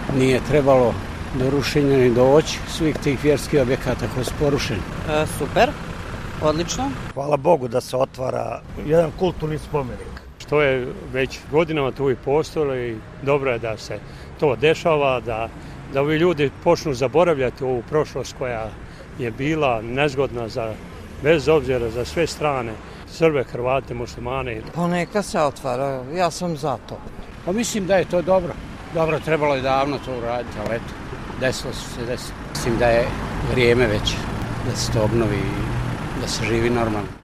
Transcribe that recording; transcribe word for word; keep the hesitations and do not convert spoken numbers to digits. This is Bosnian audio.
nije trebalo do rušenja ni doći svih tih vjerskih objekata koji su porušeni. E, super, odlično. Hvala Bogu da se otvara jedan kulturni spomenik. Što je već godinama tu i postojalo i dobro je da se to dešava, da, da ovi ljudi počnu zaboravljati ovu prošlost koja je bila nezgodna za, bez obzira za sve strane, Srbe, Hrvate, muslimane. Pa neka se otvara, ja sam za to. Pa mislim da je to dobro. Dobro, trebalo je davno to uraditi, ali eto, desilo se desilo. Mislim da je vrijeme već da se to obnovi i da se živi normalno.